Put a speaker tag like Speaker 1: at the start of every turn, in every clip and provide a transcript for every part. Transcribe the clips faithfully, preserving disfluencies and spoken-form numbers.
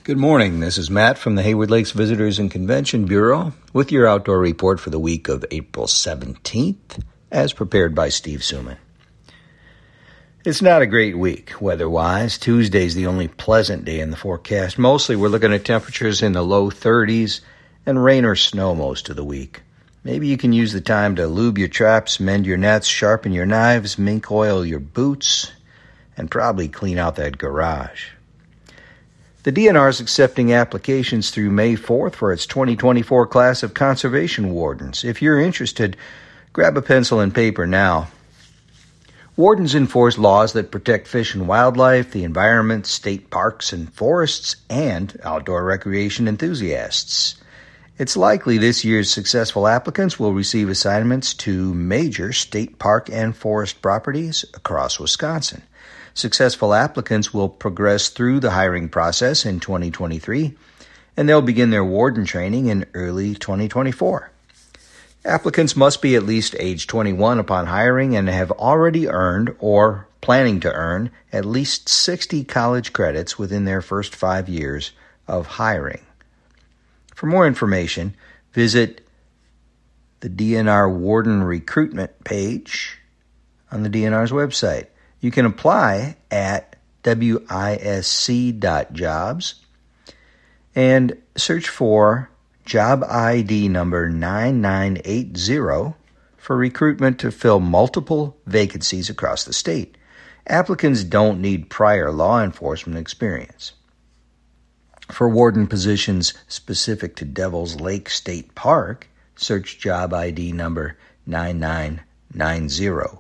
Speaker 1: Good morning. This is Matt from the Hayward Lakes Visitors and Convention Bureau with your outdoor report for the week of April seventeenth, as prepared by Steve Suman. It's not a great week weather-wise. Tuesday's the only pleasant day in the forecast. Mostly we're looking at temperatures in the low thirties and rain or snow most of the week. Maybe you can use the time to lube your traps, mend your nets, sharpen your knives, mink oil your boots, and probably clean out that garage. The D N R is accepting applications through May fourth for its twenty twenty-four class of conservation wardens. If you're interested, grab a pencil and paper now. Wardens enforce laws that protect fish and wildlife, the environment, state parks and forests, and outdoor recreation enthusiasts. It's likely this year's successful applicants will receive assignments to major state park and forest properties across Wisconsin. Successful applicants will progress through the hiring process in twenty twenty-three, and they'll begin their warden training in early twenty twenty-four. Applicants must be at least age twenty-one upon hiring and have already earned or planning to earn at least sixty college credits within their first five years of hiring. For more information, visit the D N R Warden Recruitment page on the D N R's website. You can apply at wisc dot jobs and search for job I D number nine nine eight zero for recruitment to fill multiple vacancies across the state. Applicants don't need prior law enforcement experience. For warden positions specific to Devil's Lake State Park, search job I D number nine nine nine zero.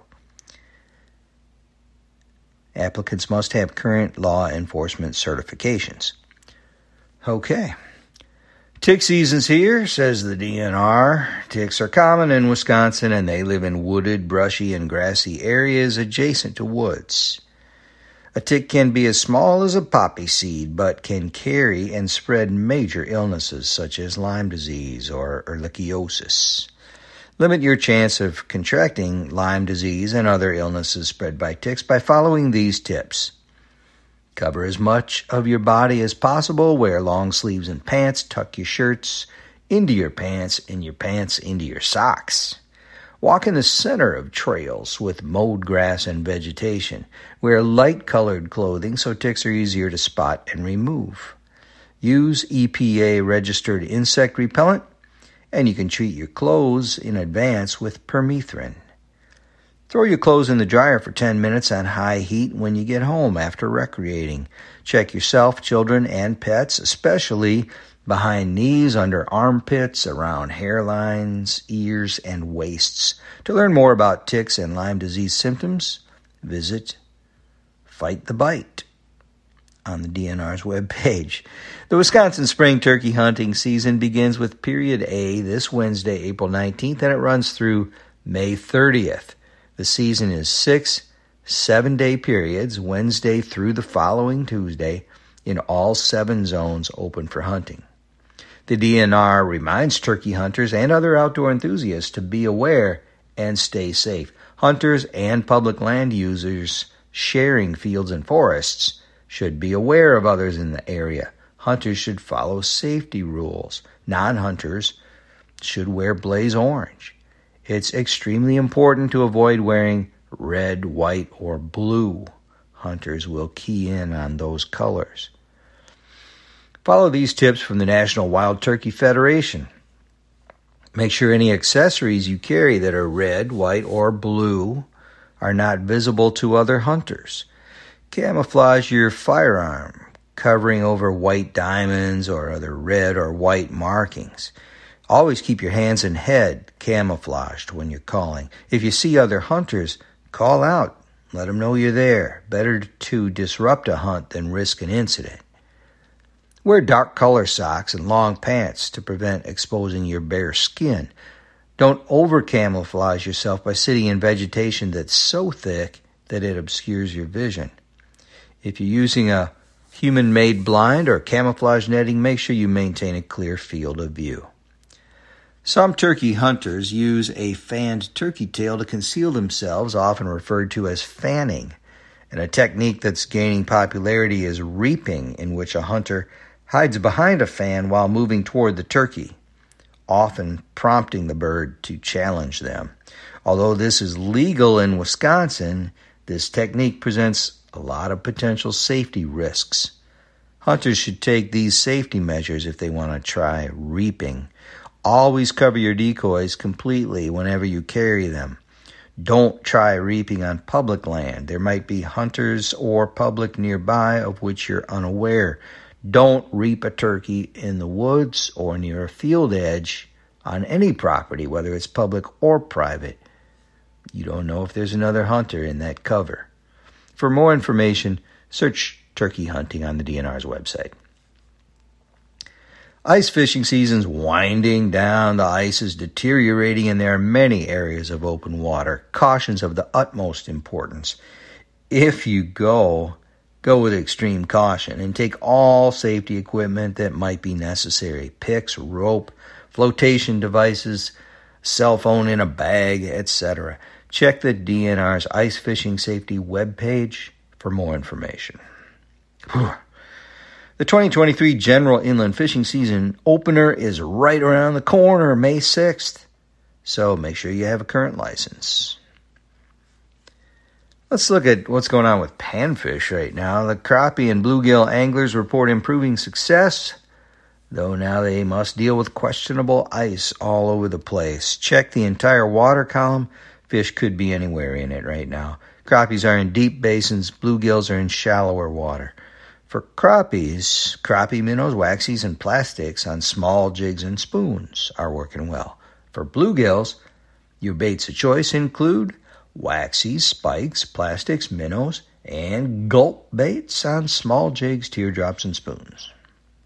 Speaker 1: Applicants must have current law enforcement certifications. Okay. Tick season's here, says the D N R. Ticks are common in Wisconsin, and they live in wooded, brushy, and grassy areas adjacent to woods. A tick can be as small as a poppy seed, but can carry and spread major illnesses such as Lyme disease or ehrlichiosis. Limit your chance of contracting Lyme disease and other illnesses spread by ticks by following these tips. Cover as much of your body as possible. Wear long sleeves and pants. Tuck your shirts into your pants and your pants into your socks. Walk in the center of trails with mowed grass and vegetation. Wear light-colored clothing so ticks are easier to spot and remove. Use E P A-registered insect repellent, and you can treat your clothes in advance with permethrin. Throw your clothes in the dryer for ten minutes on high heat when you get home after recreating. Check yourself, children, and pets, especially behind knees, under armpits, around hairlines, ears, and waists. To learn more about ticks and Lyme disease symptoms, visit Fight the Bite on the D N R's webpage. The Wisconsin spring turkey hunting season begins with Period A this Wednesday, April nineteenth, and it runs through May thirtieth. The season is six seven-day periods, Wednesday through the following Tuesday, in all seven zones open for hunting. The D N R reminds turkey hunters and other outdoor enthusiasts to be aware and stay safe. Hunters and public land users sharing fields and forests should be aware of others in the area. Hunters should follow safety rules. Non-hunters should wear blaze orange. It's extremely important to avoid wearing red, white, or blue. Hunters will key in on those colors. Follow these tips from the National Wild Turkey Federation. Make sure any accessories you carry that are red, white, or blue are not visible to other hunters. Camouflage your firearm, covering over white diamonds or other red or white markings. Always keep your hands and head camouflaged when you're calling. If you see other hunters, call out. Let them know you're there. Better to disrupt a hunt than risk an incident. Wear dark color socks and long pants to prevent exposing your bare skin. Don't over-camouflage yourself by sitting in vegetation that's so thick that it obscures your vision. If you're using a human-made blind or camouflage netting, make sure you maintain a clear field of view. Some turkey hunters use a fanned turkey tail to conceal themselves, often referred to as fanning. And a technique that's gaining popularity is reaping, in which a hunter hides behind a fan while moving toward the turkey, often prompting the bird to challenge them. Although this is legal in Wisconsin, this technique presents a lot of potential safety risks. Hunters should take these safety measures if they want to try reaping. Always cover your decoys completely whenever you carry them. Don't try reaping on public land. There might be hunters or public nearby of which you're unaware. Don't reap a turkey in the woods or near a field edge on any property, whether it's public or private. You don't know if there's another hunter in that cover. For more information, search turkey hunting on the D N R's website. Ice fishing season's winding down. The ice is deteriorating, and there are many areas of open water. Caution's of the utmost importance. If you go, go with extreme caution and take all safety equipment that might be necessary. Picks, rope, flotation devices, cell phone in a bag, et cetera. Check the D N R's Ice Fishing Safety webpage for more information. Whew. The twenty twenty-three General Inland Fishing Season opener is right around the corner, May sixth. So make sure you have a current license. Let's look at what's going on with panfish right now. The crappie and bluegill anglers report improving success, though now they must deal with questionable ice all over the place. Check the entire water column. Fish could be anywhere in it right now. Crappies are in deep basins. Bluegills are in shallower water. For crappies, crappie minnows, waxies, and plastics on small jigs and spoons are working well. For bluegills, your baits of choice include waxies, spikes, plastics, minnows, and gulp baits on small jigs, teardrops, and spoons.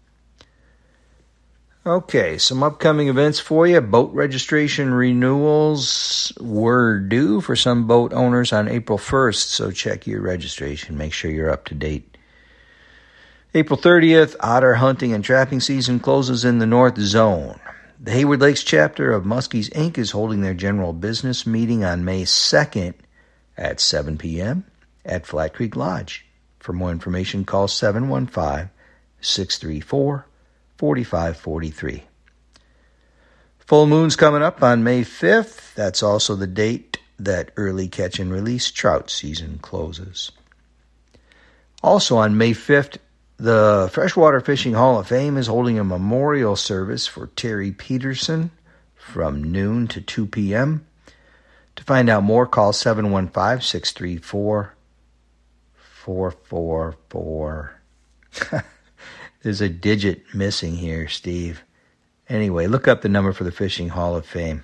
Speaker 1: Okay, some upcoming events for you. Boat registration renewals were due for some boat owners on April first, so check your registration. Make sure you're up to date. April thirtieth, otter hunting and trapping season closes in the North Zone. The Hayward Lakes chapter of Muskies, Incorporated is holding their general business meeting on May second at seven p.m. at Flat Creek Lodge. For more information, call seven one five, six three four, four five four three. Full moon's coming up on May fifth. That's also the date that early catch and release trout season closes. Also on May fifth, the Freshwater Fishing Hall of Fame is holding a memorial service for Terry Peterson from noon to two p.m. To find out more, call seven one five, six three four, four four four. There's a digit missing here, Steve. Anyway, look up the number for the Fishing Hall of Fame.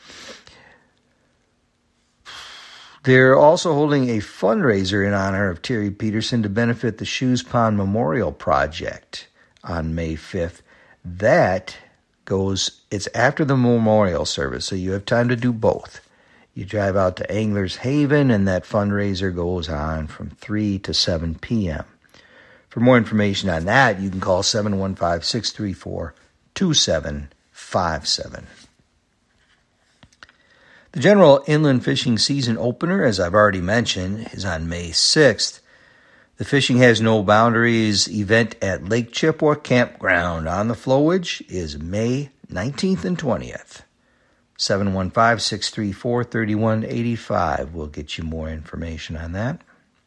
Speaker 1: They're also holding a fundraiser in honor of Terry Peterson to benefit the Shoes Pond Memorial Project on May fifth. That goes, it's after the memorial service, so you have time to do both. You drive out to Anglers Haven, and that fundraiser goes on from three to seven p.m. For more information on that, you can call seven one five, six three four, two seven five seven. The General Inland Fishing Season opener, as I've already mentioned, is on May sixth. The Fishing Has No Boundaries event at Lake Chippewa Campground on the Flowage is May nineteenth and twentieth. seven one five, six three four, three one eight five will get you more information on that.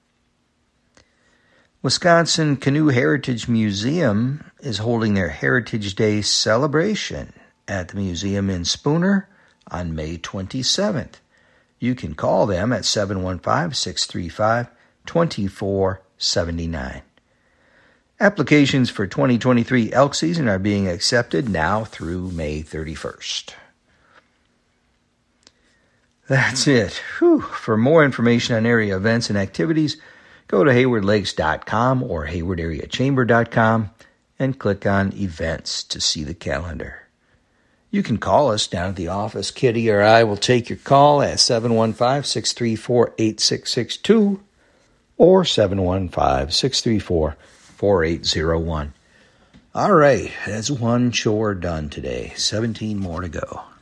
Speaker 1: Wisconsin Canoe Heritage Museum is holding their Heritage Day celebration at the museum in Spooner on May twenty-seventh. You can call them at seven one five, six three five, two four seven nine. Applications for twenty twenty-three elk season are being accepted now through May thirty-first. That's it. Whew. For more information on area events and activities, go to hayward lakes dot com or hayward area chamber dot com and click on events to see the calendar. You can call us down at the office. Kitty or I will take your call at seven one five, six three four, eight six six two or seven one five, six three four, four eight zero one. All right, that's one chore done today. seventeen more to go.